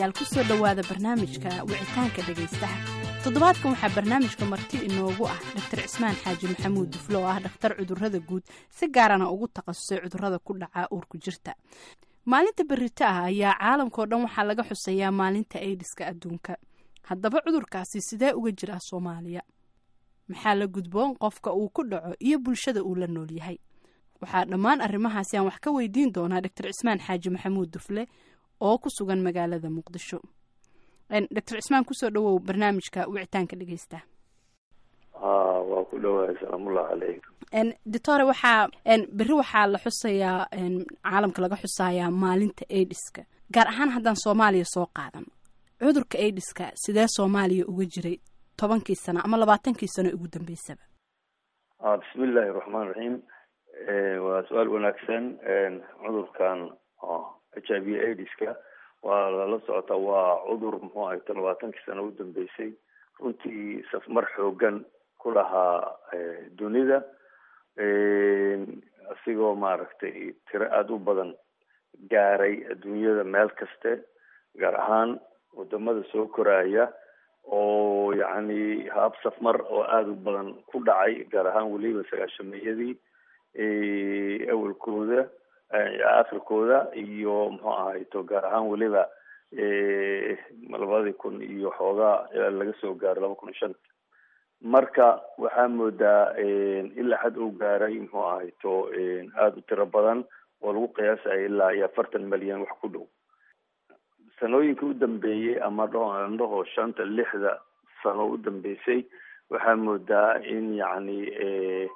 dhegaystayaal ku soo dhowaada barnaamijka wicitaanka dhegaystaha. toddobaadkan waxaa barnaamijka marti inoogu ah Dr. Cismaan Xaaji Maxamuud Duflo oo ah dhakhtar cudurrada guud si gaarana ugu takhasusay cudurrada ku dhaca uurku jirta. maalinta berrito ah ayaa caalamkao dhan waxaa laga xusayaa maalinta AIDS-ka adduunka. haddaba cudurkaasi sidee uga jira Soomaaliya? maxaa la gudboon qofka uu ku dhaco iyo bulshada uu la nool yahay? waxaa dhammaan arrimahaasi aan wax ka weydiin doonaa Dr. Cismaan Xaaji Maxamuud Dufle oo ku sugan magaalada Muqdisho. Dr. Cismaan, kusoo dhawow barnaamijka wicitaanka dhegaysta. waa ku dhawahay. salaamullahi calaykum. doctor, berri waxaa la xusayaa caalamka laga xusayaa maalinta AIDS-ka, gaar ahaan haddaan Soomaaliya soo qaadan. cudurka AIDS-ka sidee Soomaaliya uga jiray 10 sano ama 20 sano ugu dambeysaba? bismillaahi raxmaani raxiim. waa su-aal wanaagsan. cudurkan HIV AIDS-ka waa lala socota, waa cudur muxuu ahay 20 sano u dambeysay runtii safmar xoogan ku lahaa dunida, asigoo maaragtay tiro aada u badan gaaray adduunyada meel kaste, gaar ahaan wadamada soo koraya oo yacni haab safmar oo aada u badan ku dhacay, gaar ahaan weliba 90-yadii awalkooda akhirkooda iyo muxuu ahayto gaar ahaan weliba 2000 iyo xoogaa laga soo gaaro 2005. marka waxaa moodaa ilaa xad uu gaaray muxuu ahayto aada u tiro badan oo lagu qiyaasaya ilaa 40 milyan wax ku dhow. sanooyinka u dambeeyey ama dhaho 5-6 sano u dambeysay waxaa moodaa in yacni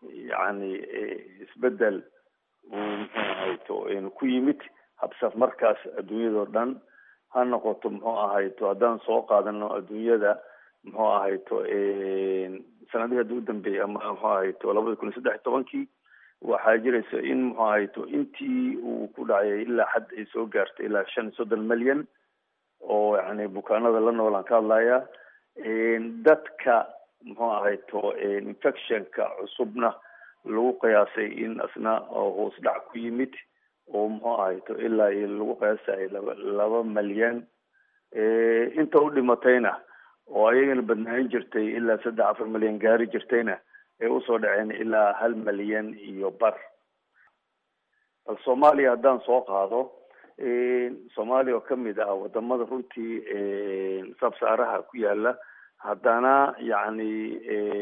isbedel muxuu ahayto ku yimid habsaf markaas adduunyadao dhan ha noqoto muxuu ahayto haddaan soo qaadano adduunyada muxuu ahayto sanadihii hadda u dambeeyey ama muxuu ahayto 2013 waxaa jiraysa in muxuu ahayto intii uu ku dhacay ilaa xad ay soo gaartay ilaa 35 milyan oo yani bukaanada la noolaan ka hadlaya. dadka muxuu ahayto infectionka cusubna lagu qiyaasay in asna hoos dhac ku yimid oo muxuu ahayto ilaa lagu qiyaasay 2 milyan. inta u dhimatayna oo ayagana badnaan jirtay ilaa 3-4 milyan gaari jirtayna ay usoo dhaceen ilaa 1 milyan iyo bar. bal Soomaaliya haddaan soo qaado, Soomaaliya oo kamid ah wadamada runtii sabsaaraha ku yaala, haddana yacni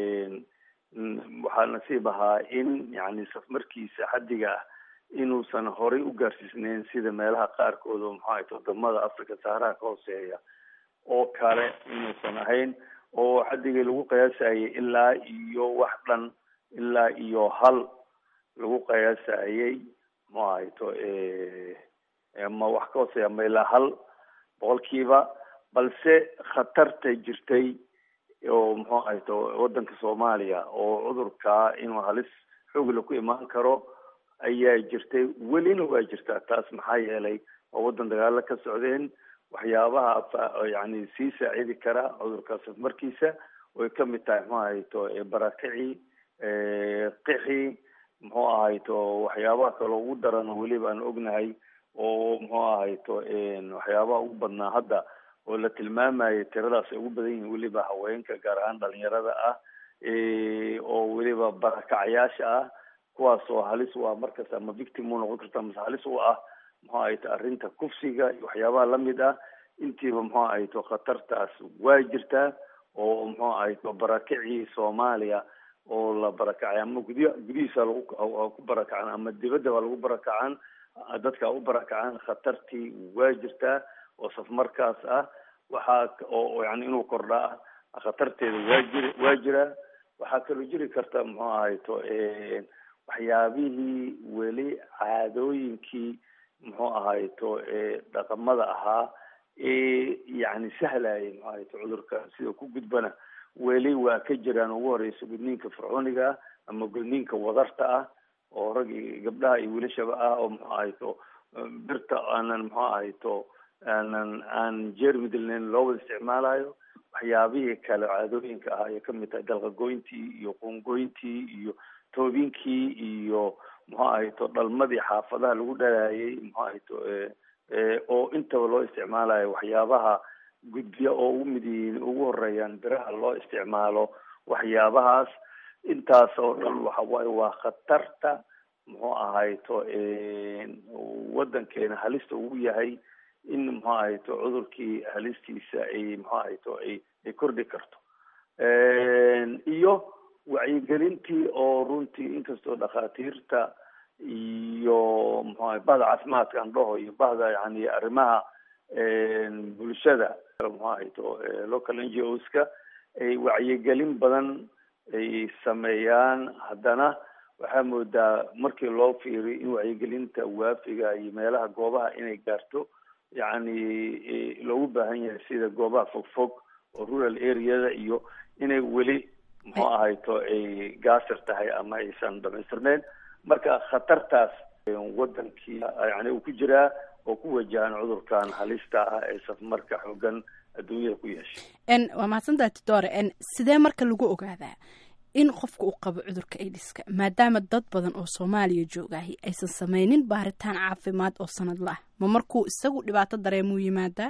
waxaa nasiib ahaa in yani safmarkiisa xaddiga ah inuusan horay u gaarsiisneyn sida meelaha qaarkood oo maxaa ahayto wadamada Africa saaraha ka hooseeya oo kale inuusan ahayn, oo xaddigii lagu qiyaasayay ilaa iyo wax dhan ilaa iyo 1 lagu qiyaasayay ma ahayto ama wax ka hooseeya ama ilaa 1% balse khatarta jirtay oo muxuu ahayto wadanka Soomaaliya oo cudurka inuu halis xoog leh ku imaan karo ayaa jirtay, welina waa jirtaa. taas maxaa yeelay oo wadan dagaalo ka socdeen, waxyaabaha yani sii saacidi kara cudurkaas markiisa way kamid tahay muxuu ahayto barakici, qixi, muxuu ahayto waxyaabaha kale ugu daran weliba aan ognahay oo muxuu ahayto waxyaabaha ugu badnaa hadda oo la tilmaamayo tiradaas ay ugu badan yihiin weliba haweenka gaar ahaan dhalinyarada ah oo weliba barakacayaasha ah, kuwaas oo halis u ah markaas ama victim u noqon karta ama halis u ah muxuu ahayto arrinta kufsiga iyo waxyaabaha lamid ah. intiiba muxuu ahayto khatartaas waa jirtaa oo muxuu ahayto barakacii Soomaaliya oo la barakacay ama gudihiisa lagu ku barakacan ama dibadda lagu barakacan, dadka u barakacan khatartii waa jirtaa oo safmarkaas ah. waxaa oo yani inuu kordhaa khatarteeda waa jira. waxaa kaloo jiri karta muxuu ahayto waxyaabihii weli caadooyinkii muxuu ahayto dhaqamada ahaa yani sahlayay muxuu ahayto cudurka sida ku gudbana weli waa ka jiraan. ugu horeysa gudniinka fircooniga ama gudniinka wadarta ah oo rag iyo gabdhaha iyo wilashaba ah oo muxuu ahayto birta aanan muxuu ahayto aan jeermi dilnayn loo wada isticmaalayo. waxyaabihii kale caadooyinka ah ay kamid tahay dalqagoyntii iyo qoongoyntii iyo toobinkii iyo muxuu ahayto dhalmadii xaafadaha lagu dhalayay muxuu ahayto oo intaba loo isticmaalayo waxyaabaha gudbiya oo ugu horeeyaan biraha loo isticmaalo waxyaabahaas. intaas oo dhan waxa waaye waa khatarta muxuu ahayto wadankeena halista ugu yahay in muxuu ahayto cudurkii halistiisa ay muxuu ahayto ay kordhi karto. iyo wacyigelintii oo runtii inkastoo dhakhaatiirta iyo muxuu ahay bahda caafimaadka aan dhaho iyo bahda yani arrimaha bulshada muxuu ahayto local NGOs-ka ay wacyigelin badan ay sameeyaan, haddana waxaa moodaa markii loo fiiriyo in wacyigelinta waafiga iyo meelaha goobaha inay gaarto yani loogu baahan yahay sida goobaha fogfog oo rural areada iyo inay weli muxuu ahayto ay gaasir tahay ama aysan dhamaystirneyn. marka khatartaas wadankii yani uu ku jiraa oo ku wajahan cudurkan halista ah ee safmarka xoogan adduunyada ku yeeshay. waa mahadsantahay Titore. sidee marka lagu ogaadaa in qofka uu qabo cudurka AIDS-ka, maadaama dad badan oo Soomaaliya joogahay aysan sameynin baaritaan caafimaad oo sanadle ah? ma markuu isagu dhibaato dareemuu yimaadaa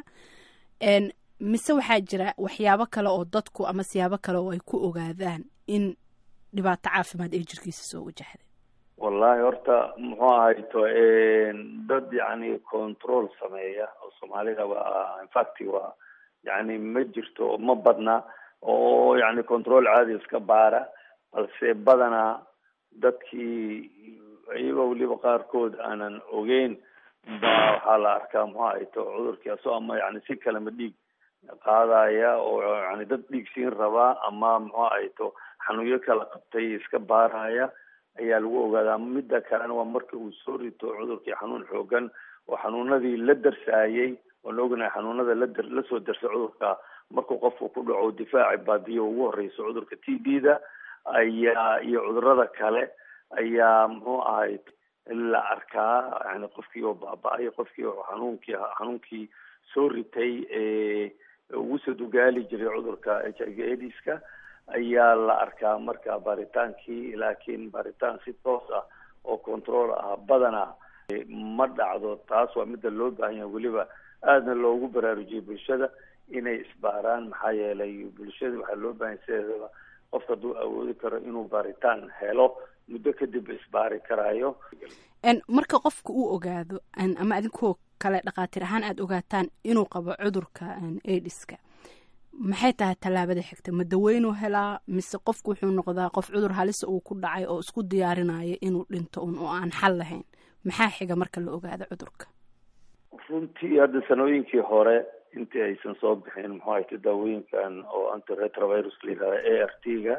mise waxaa jira waxyaabo kale oo dadku ama siyaabo kale oo ay ku ogaadaan in dhibaato caafimaad ay jirkiisa soo wajahday? wallahi horta muxuu ahayto dad yani control sameeya oo Soomaalida waa infact waa yani ma jirto, ma badna oo yani control caadi iska baara, balse badanaa dadkii iyagoo weliba qaarkood aanan ogeyn baa waxaa la arkaa muxuu ahayto cudurkii asoo ama yani si kalema dhiig qaadaya oo yani dad dhiig siin rabaa ama muxuu ahayto xanuunyo kala qabtay iska baaraya ayaa lagu ogaadaa. midda kalena waa marka uu soo rito cudurkii xanuun xoogan oo xanuunadii la darsaayay oo la ognahay xanuunada lasoo darsa cudurka markuu qofku ku dhaco difaaci baadiyo ugu horeyso cudurka TB-da ayaa iyo cudurada kale ayaa muxuu ahay la arkaa yani qofkii oo baaba'ay, qofkii oo xanuunkii soo ritay ugu soo dugaali jiray cudurka HIV/AIDS-ka ayaa la arkaa marka baaritaankii. laakiin baaritaan si toos ah oo control ah badanaa ma dhacdo. taas waa midda loo baahan yahay weliba aadna loogu baraarujiyay bulshada inay isbaaraan. maxaa yeelay bulshada waxaa loo baahan sideedaba qofka hadduu awoodi karo inuu baaritaan helo muddo kadib isbaari karaayo. marka qofka uu ogaado ama adinkoo kale dhakhaatiir ahaan aada ogaataan inuu qabo cudurka AIDS-ka, maxay tahay tallaabada xigta? ma daweynuu helaa mise qofku wuxuu noqdaa qof cudur halisa uu ku dhacay oo isku diyaarinaya inuu dhinto oo aan xal lahayn? maxaa xiga marka la ogaado cudurka? runtii hadda sanooyinkii hore intii aysan soo bixin muxuu ahayto daawooyinkan oo antiretrovirus la yidhahda ART-ga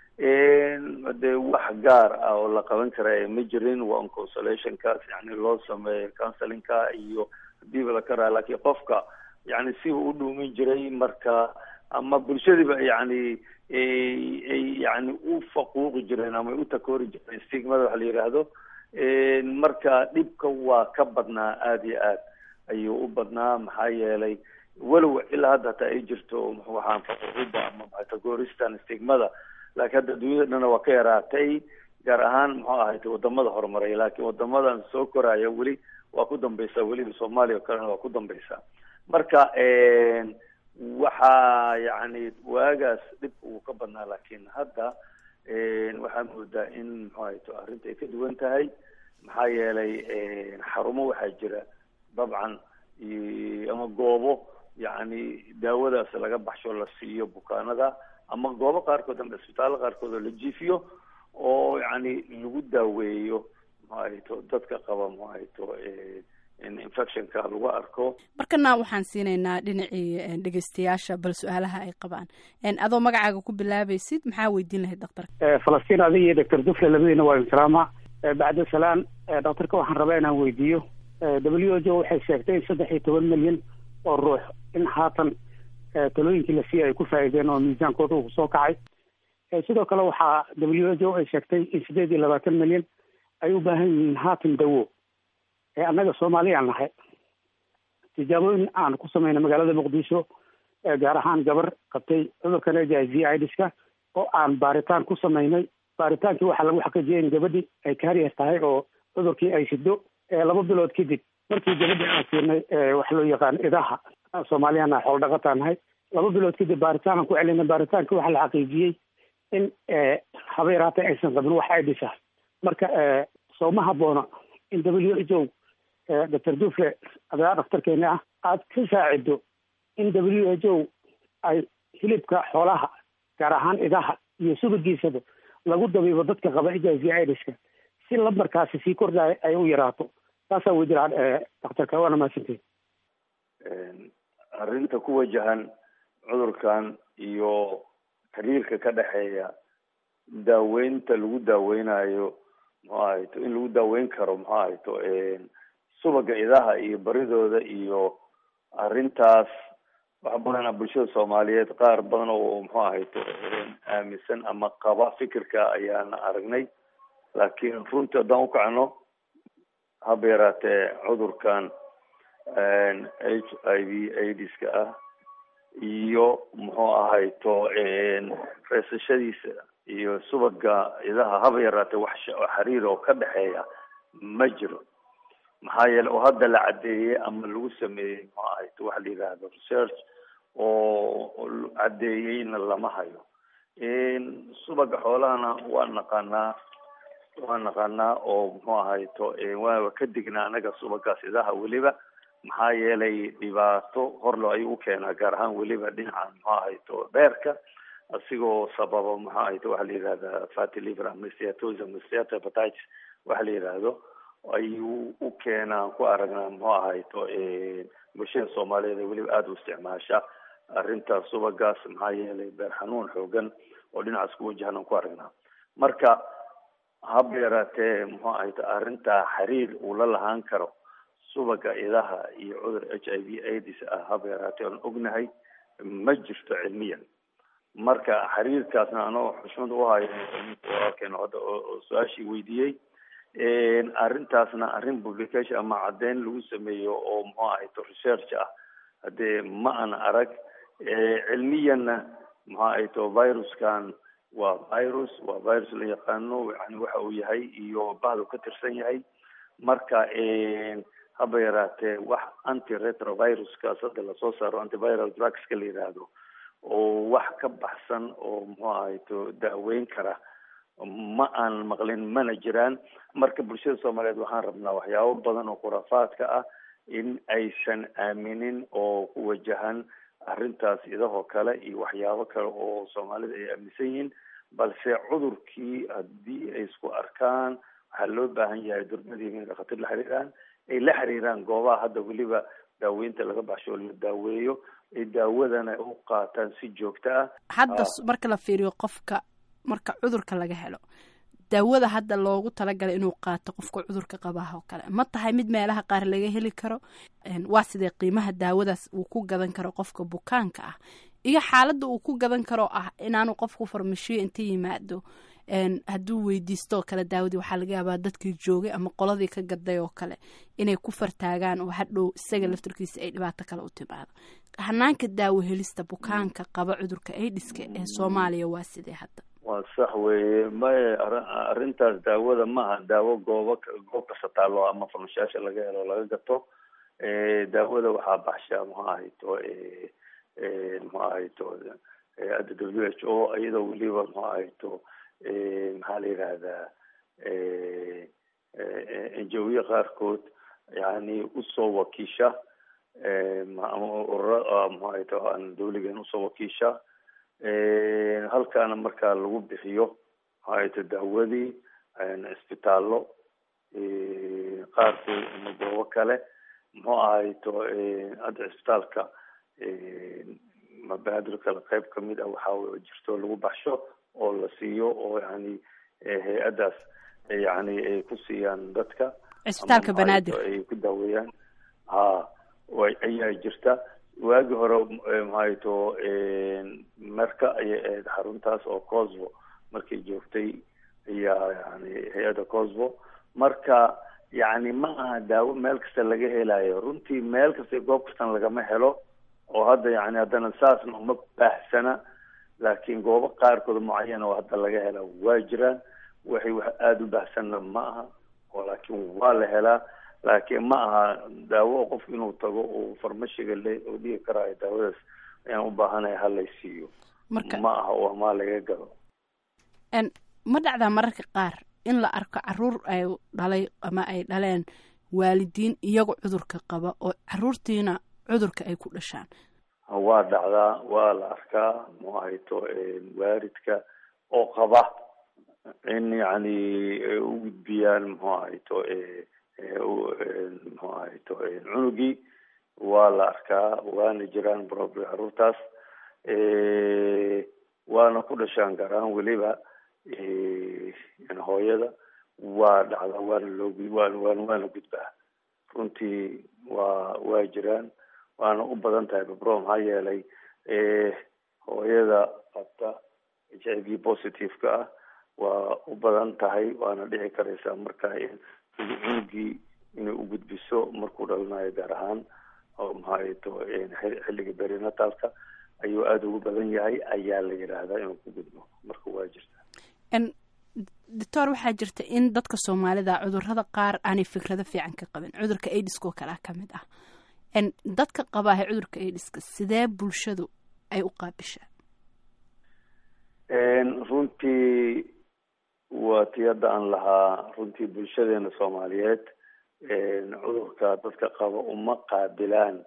de wax gaar ah oo la qaban kara ma jirin. waa consolationkaas yani loo sameeyo counselinka iyo hadiiba la karaa, laakiin qofka yani si uu u dhuumin jiray marka ama bulshadiiba yani ay yani u faquuqi jireen ama u takoori jireen stigmada waxa la yidhaahdo. marka dhibka waa ka badnaa, aada iyo aad ayuu u badnaa. maxaa yeelay walow ilaa hadda hataa ay jirto waxaan faquuqida ama takoristan stigmada, laakiin hadda adduunyada dhana waa ka yaraatay, gaar ahaan muxuu ahayta wadamada horumaray. laakiin wadamadan soo koraya weli waa ku dambaysaa, weliba Soomaaliya oo kalena waa ku dambaysaa. marka waxaa yani waagaas dhibka uu ka badnaa, laakiin hadda waxaa moodaa in muxuu ahayto arrinta ay ka duwan tahay. maxaa yeelay xarumo waxaa jira dabcan ama goobo yani daawadaas laga baxsho la siiyo bukaanada, ama goobo qaarkood ama isbitaallo qaarkood oo la jiifiyo oo yani lagu daaweeyo muxuu ahayto dadka qaba muxuu ahayto infectionka lagu arko. markana waxaan siinaynaa dhinacii dhegeystayaasha bal su-aalaha ay qabaan. adoo magacaaga ku bilaabaysid maxaa weydiin lahayd daktarka? falastiin adiga iyo doctor dufle labadiina waa insalaama. bacda salaan daktarka waxaan rabaa inaan weydiiyo WHO waxay sheegtay 13 milyan oo ruux in haatan talooyinkii la siiyay ay ku faa'iideen oo miisaankooda uu soo kacay. sidoo kale waxaa WHO ay sheegtay in 28 milyan ay u baahan yihiin haatan dawo. annaga Soomaaliyaan nahay tijaabooyin aan ku sameynay magaalada Muqdisho gaar ahaan gabar qabtay cudurkan HIV/AIDS-ka oo aan baaritaan ku sameynay. baaritaankii waxaa lagu xaqiijiyay in gabadhii ay kaariyar tahay oo cudurkii ay sido 2 bilood kadib markii gabadha aan siinay wax loo yaqaan idaha soomaaliyana xoolo dhaqataan nahay 2 bilood kadib baaritaan ku celinay baaritaanka waxaa la xaqiijiyey in haba yaraatee aysan qabin wax ay dhishaa marka soo ma habboona in WHO Dr. Dufle adaa dhakhtarkeena ah aad ka saacido in WHO ay hilibka xoolaha gaar ahaan idaha iyo subagiisaba lagu dabiibo dadka qaba HIV/AIDS-ka si lambarkaasi sii kordhaya ay u yaraato taasaa wajiraan dhakhtarka waana mahadsantihin arrinta ku wajahan cudurkan iyo xiriirka ka dhexeeya daaweynta lagu daaweynayo muxuu ahayto in lagu daaweyn karo muxuu ahayto subaga idaha iyo baridooda iyo arrintaas wax badan bulshada Soomaaliyeed qaar badan oo muxuu ahayto aaminsan ama qaba fikirka ayaana aragnay laakiin runtii haddaan u kacno haba yaraatee cudurkan HIV/AIDS-ka ah iyo muxuu ahayto reesashadiisa iyo subaga idaha haba yaraatee wax xiriir oo ka dhexeeya ma jiro maxaa yeelay oo hadda la cadeeyay ama lagu sameeyey muxuu ahayto wax la yidhaahdo research oo cadeeyeyna lama hayo subaga xoolahana waa naqaanaa oo muxuu ahayto waa ka dignaa anaga subagaas idaha weliba maxaa yeelay dhibaato horlo ayuu u keenaa gaar ahaan weliba dhinaca muxuu ahayto beerka asigoo sababa muxuu ahayto waxa la yidhahdaa fatty liver ama steatosis ama steatohepatitis waxa la yidhaahdo ayuu u keenaa ku aragnaa muxuu ahayto bulshada Soomaaliyeed weliba aada u isticmaasha arrintaas subagaas maxaa yeelay beer xanuun xoogan oo dhinacaas ku wajahan ku aragnaa marka haba yaraatee muxuu ahayto arrinta xiriir uu la lahaan karo subaga idaha iyo cudur HIV/AIDS haba yaraatee aan ognahay ma jirto cilmiyan marka xiriirkaasna anoo xushmad u hayo walaalkeena hadda oo su-aashii weydiiyey arrintaasna arrin publication ama caddeyn lagu sameeyo oo muxuu ahayto research ah haddee ma ana arag cilmiyanna muxuu ahayto viruskan waa virus la yaqaano yani waxa uu yahay iyo bahdu ka tirsan yahay marka haba yaraatee wax antiretroviruskaas hadda lasoo saaro antiviral drugska la yidhaahdo oo wax ka baxsan oo muxuu ahayto daaweyn kara ma aan maqlin mana jiraan marka bulshada Soomaaliyeed waxaan rabnaa waxyaabo badan oo khuraafaadka ah in aysan aaminin oo ku wajahan arrintaas idahoo kale iyo waxyaabo kale oo Soomaalida ay aaminsan yihiin balse cudurkii haddii ay isku arkaan waxaa loo baahan yahay durmadii in dhakhaatiir la xiriiraan goobaha hadda weliba daaweynta laga baxsho la daaweeyo ay daawadana u qaataan si joogto ah hadda marka la fiiriyo qofka marka cudurka laga helo daawada hadda loogu talagalay inuu qaato qofka cudurka qabaha oo kale ma tahay mid meelaha qaar laga heli karo waa sidee qiimaha daawadaas uu ku gadan karo qofka bukaanka ah iyo xaaladda uu ku gadan karo ah inaanu qofku farmashiyo inta yimaado hadduu weydiisto kale daawadii waxaa laga yaabaa dadkii joogay ama qoladii ka gaday oo kale inay ku fartaagaan oo hadhow isaga laftarkiisa ay dhibaato kale u timaado hanaanka daawo helista bukaanka qaba cudurka AIDS-ka ee Soomaaliya waa sidee hadda waa sax weeye arrintaas daawada maaha daawo goob kasta taalo ama farmashiyaasha laga helo laga gato daawada waxaa baxsha muxuu ahayto WHO iyadoo weliba muxuu ahayto maxaa la yidhaahdaa NGO qaarkood yani usoo wakiisha urura muxuu ahayto aan dawligan usoo wakiisha halkaana markaa lagu bixiyo muxuu ahayto daawadii isbitaallo qaarkood ama goobo kale muxuu ahayto hadda isbitaalka mabaadir kale qayb kamid ah waxaa jirto lagu baxsho oo la siiyo oo yani hay-adaas yani ay ku siiyaan dadka isbitaalka banaadir ay ku daaweeyaan ayaa jirta waagi hore mahayto marka ayay ahayd xaruntaas oo Kosovo markay joogtay ayaa yani hay-ada Kosovo marka yani ma aha daawo meel kasta laga helayo runtii meel kasta goob kastan lagama helo oo hadda yani haddana saasna uma baahsana laakiin goobo qaarkood mucayan oo hadda laga hela waa jiraan waxay wax aada u baahsanna ma aha oo laakiin waa la helaa laakiin ma aha daawo qof inuu tago uu farmashiga u dhigi karaayo daawadaas ayaan u baahanahay halay siiyo ma aha oo ama laga galo. ma dhacdaa mararka qaar in la arko caruur ay dhalay ama ay dhaleen waalidiin iyago cudurka qaba oo caruurtiina cudurka ay ku dhashaan? waa dhacdaa, waa la arkaa muxuu ahayto waalidka oo qaba in yani u gudbiyaan muxuu ahayto muxuu ahayto cunugii. waa la arkaa, waana jiraan problem caruurtaas waana ku dhashaan garaan weliba hooyada. waa dhacda, waana gudbaa runtii. waa jiraan, waana u badan tahay babro maxaa yeelay hooyada qabta HIV positive-ka ah waa u badan tahay, waana dhici karaysaa marka in cunugii inay u gudbiso markuu dhalanayo, gaar ahaan oo maxaato xilliga berinatalka ayuu aada ugu badan yahay ayaa la yidhaahdaa inuu ku gudbo. marka waa jirta. doctor, waxaa jirta in dadka soomaalida cudurada qaar aanay fikrado fiican ka qabin. cudurka aidiska oo kalea kamid ah. dadka qabaaha cudurka aidiska sidee bulshadu ay u qaabishaa? runtii waa tii hadda aan lahaa, runtii bulshadeena soomaaliyeed cudurka dadka qaba uma qaabilaan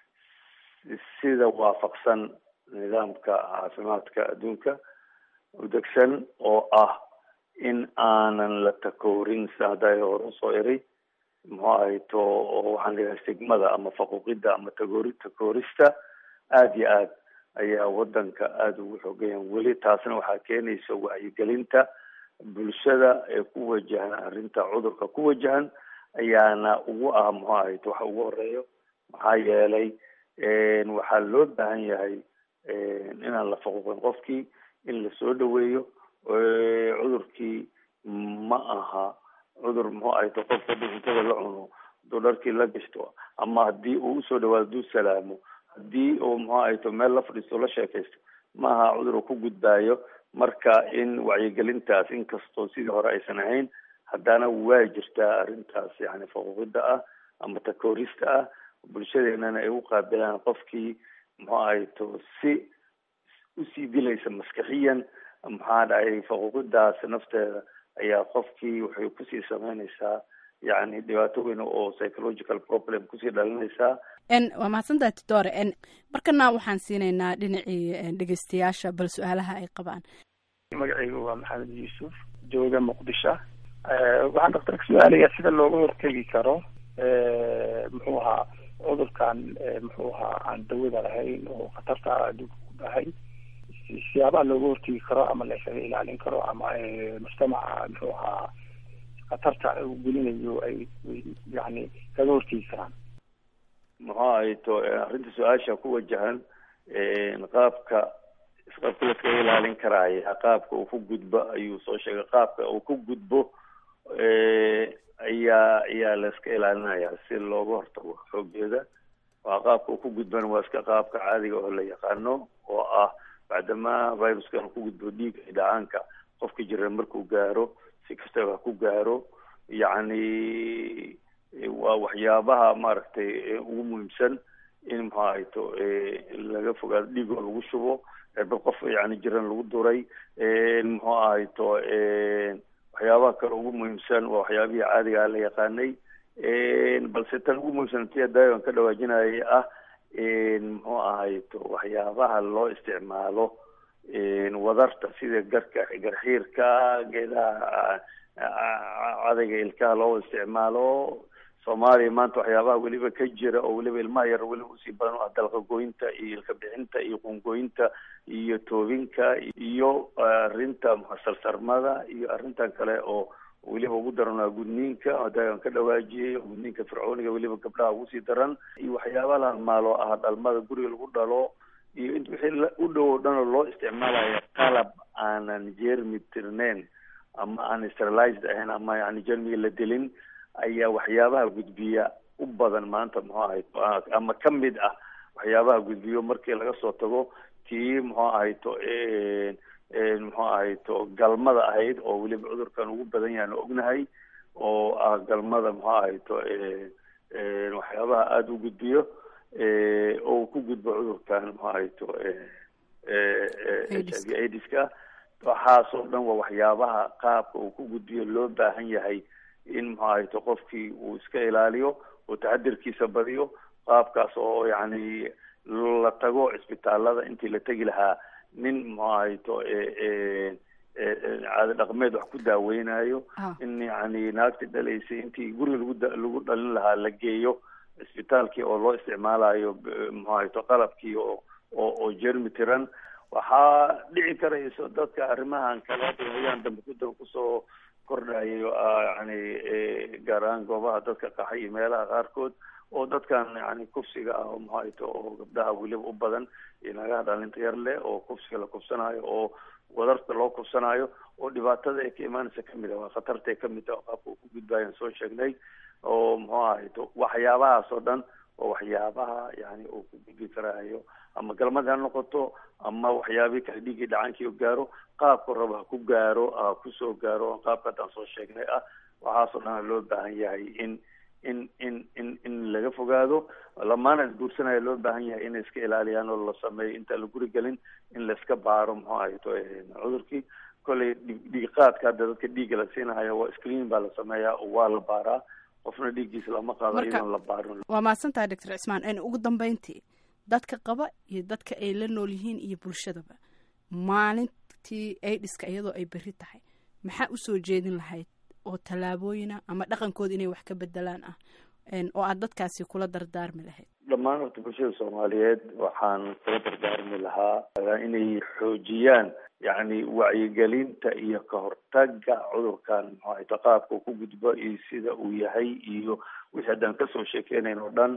sida waafaqsan nidaamka caafimaadka adduunka udegsan oo ah in aanan la takoorin sida hadda hore usoo eri muxuu ahayto oo waxaan leeyahay stigmada ama faquuqida ama takoorista aada iyo aad ayaa wadanka aada ugu xoogayaan weli. taasna waxaa keenaysa wacyigelinta bulshada ee ku wajahan arrinta cudurka ku wajahan ayaana ugu ah muxuu ahayto waxa ugu horeeyo. maxaa yeelay waxaa loo baahan yahay inaan la faquuqin qofkii, in lasoo dhaweeyo. cudurkii ma aha cudur muxuu ahayto qofka cuntada la cuno, haduu dharkii la gashto, ama hadii uu usoo dhawaado haduu salaamo, hadii uu muxuu ahayto meel la fadhiisto la sheekaysto, ma aha cudur uu ku gudbaayo. marka in wacyigelintaas inkastoo sidii hore aysan ahayn, haddana waa jirtaa arrintaas yani faquuqida ah ama takoorista ah. bulshadeenana ay u qaabilaan qofkii muxuu ahayto si usii dilaysa maskaxiyan. maxaa dhacay faquuqidaas nafteeda ayaa qofkii waxay kusii sameynaysaa yani dhibaato weyn oo psychological problem kusii dhalinaysaa. waa mahadsantahay doctor. markana waxaan siinaynaa dhinacii dhegeystayaasha bal su-aalaha ay qabaan. magacaygu waa maxamed yuusuf, jooga muqdisho. waxaan daktarka su-aalayaa sida looga hortegi karo muxuu ahaa cudurkan muxuu ahaa aan dawada lahayn oo khatarta adduunka ku dhahay, siyaabaha looga hortegi karo ama la isaga ilaalin karo ama mujtamaca muxuu ahaa khatarta uu gelinayo ay yani kaga hortegi karaan. muxuu ahayto arrinta su-aasha ku wajahan qaabka laskaga ilaalin karaya, qaabka uu ku gudbo ayuu soo sheegay. qaabka uu ku gudbo ayaa la iska ilaalinaya si looga hortago xoogeeda. waa qaabka uu ku gudbana waa iska qaabka caadiga oo la yaqaano oo ah bacdama viruskan ku gudbo dhiiga dhacaanka qofka jira markuu gaaro, si kastaba ku gaaro. yani waa waxyaabaha maaragtay ugu muhiimsan in muxuu ahayto laga fogaado dhiigoo lagu shubo, dad qof yani jiran lagu duray. muxuu ahayto waxyaabaha kale ugu muhiimsan waa waxyaabihii caadiga la yaqaanay. balse tan ugu muhiimsan tia daawan ka dhawaajinayay ah muxuu ahayto waxyaabaha loo isticmaalo wadarta sida garxiirka, geedaha cadayga ilkaha loo isticmaalo. soomaaliya maanta waxyaabaha weliba ka jira oo weliba ilmaha yar weliba usii badan oo dalqa goynta iyo ilka bixinta iyo qungoynta iyo toobinka iyo arrinta salsarmada iyo arrintan kale oo weliba ugu daran gudniinka hadaan ka dhawaajiyay. gudniinka fircooniga weliba gabdhaha ugu sii daran, iyo waxyaabaha la halmaalo ah dhalmada guriga lagu dhalo iyo int wixii u dhow dhan oo loo isticmaalaya qalab aanan jermi tirneyn ama aan sterilized ahayn ama yani jermiga la dilin ayaa waxyaabaha gudbiya u badan maanta muxuu ahayto ama kamid ah waxyaabaha gudbiyo. markii laga soo tago tii muxuu ahayto muxuu ahayto galmada ahayd oo weliba cudurkan ugu badan yahan ognahay. oo ah galmada muxuu ahayto waxyaabaha aada u gudbiyo oo ku gudbo cudurkan muxuu ahayto HIV AIDSka waxaasoo dhan waa waxyaabaha qaabka uu ku gudbiyo loo baahan yahay in muxuu ahayto qofkii uu iska ilaaliyo oo taxadirkiisa badiyo qaabkaas oo yacni la tago cisbitaalada intii la tegi lahaa nin muxuu ahayto caado dhaqameed wax ku daaweynayo in yacni naagti dhalaysay intii guriga lagu dhalin lahaa la geeyo cisbitaalkii oo loo isticmaalayo muxuu ahayto qalabkii oo jermi tiran waxaa dhici karayso dadka arrimahan kale ayaan dambe kusoo kordhayo yani gaar ahaan goobaha dadka qaxay iyo meelaha qaarkood oo dadkan yani kufsiga ah muxuu ahayto oo gabdhaha weliba u badan iyo naagaha dhalinta yar leh oo kufsiga la kufsanayo oo wadarta loo kufsanayo oo dhibaatada ay ka imaanaysa kamid ah waa khatartay kamid ah oo qaabka uu ku gudbayan soo sheegnay oo muxuu ahayto waxyaabahaas oo dhan oo waxyaabaha yani uu ku gudbi karayo ama galmad ha noqoto ama waxyaabihii kale dhiiggii dhacaankii gaaro qaabku raba ha ku gaaro kusoo gaaro qaabka haddaan soo sheegnay ah waxaasoo dhan loo baahan yahay in laga fogaado lamaana guursanaya loo baahan yahay inay iska ilaaliyaan oo la sameeyo intaan la guri gelin in la iska baaro muxuu ahayto cudurkii kolley dhiigqaadka hadda dadka dhiigga la siinahayo waa screen baa la sameeyaa oo waa la baaraa qofna dhiiggiisa lama qaado iyadoon la baarin. waa mahadsantahay doctor cismaan ugu dambeyntii dadka qaba iyo dadka ay la nool yihiin iyo bulshadaba maalintii AIDSka iyadoo ay berri tahay maxaa usoo jeedin lahayd oo tallaabooyina ama dhaqankooda inay wax ka bedelaan ah oo aad dadkaasi kula dardaarmi lahayd? dhammaan horta bulshada Soomaaliyeed waxaan kula dardaarmi lahaa inay xoojiyaan yani wacyigelinta iyo ka hortagga cudurkan muxuu ahayto qaabka ku gudbo iyo sida uu yahay iyo wixii haddaan kasoo sheekeynayn oo dhan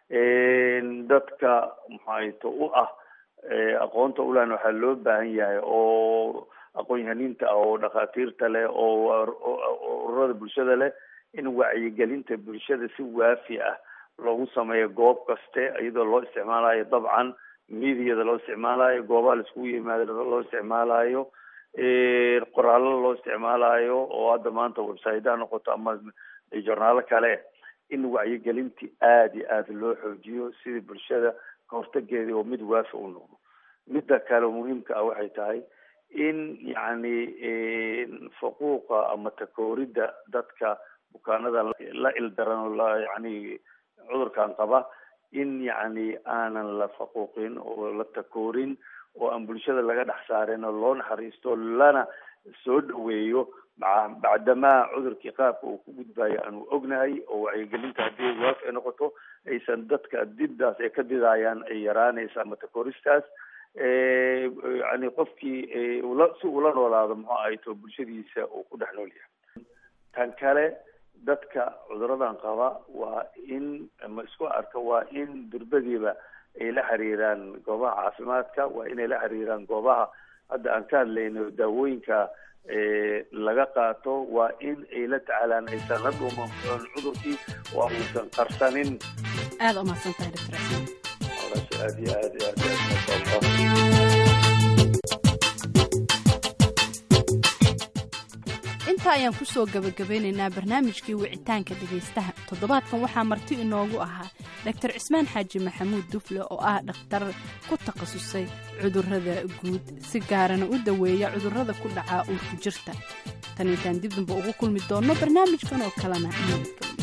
dadka muxuu ahayto u ah aqoonta ulan waxaa loo baahan yahay oo aqoon-yahaniinta ah oo dhakhaatiirta leh oo ururada bulshada leh in wacyigelinta bulshada si waafi ah loogu sameeyo goob kaste iyadoo loo isticmaalayo dabcan miidiyada loo isticmaalayo goobaha laiskugu yimaado loo isticmaalayo qoraalada loo isticmaalayo oo hadda maanta website ha noqoto ama journaalo kale in wacyigelintii aada iyo aada loo xoojiyo sidii bulshada ka hortageedii oo mid waafi u noqdo. midda kale muhiimka ah waxay tahay in yacni faquuqa ama takooridda dadka bukaanada la ildaran oo la yacni cudurkan qaba in yacni aanan la faquuqin oo la takoorin oo aan bulshada laga dhex saarin oo loo naxariisto lana soo dhaweeyo bacdamaa cudurkii qaabka uu ku gudbayo aanu ognahay oo wacyigelinta haddii waafi ay noqoto aysan dadka dibdaas ay ka didayaan ay yaraanaysa ama takooristaas yani qofkii si ula noolaado muxuu ahayto bulshadiisa uu ku dhex nool yahay. tan kale dadka cuduradan qaba waa in ama isku arka waa in durbadiiba ay la xiriiraan goobaha caafimaadka waa inay la xiriiraan goobaha hadda aan ka hadlayno daawooyinka laga qaato waa in ay la tacaalaan aysan la dhuuman cudurkii oo aysan qarsanin. aada u mahadsantahay doctor aad iyo aad iyo aad inta ayaan kusoo gabagabeynaynaa barnaamijkii wicitaanka dhegaystaha. toddobaadkan waxaa marti inoogu ahaa doctor cismaan xaaji maxamuud dufle oo ah dhakhtar ku takhasusay cudurrada guud si gaarana u daweeya cudurrada ku dhaca uurku jirta. tan intaan dib damba ugu kulmi doonno barnaamijkan oo kalena nabadgelyo.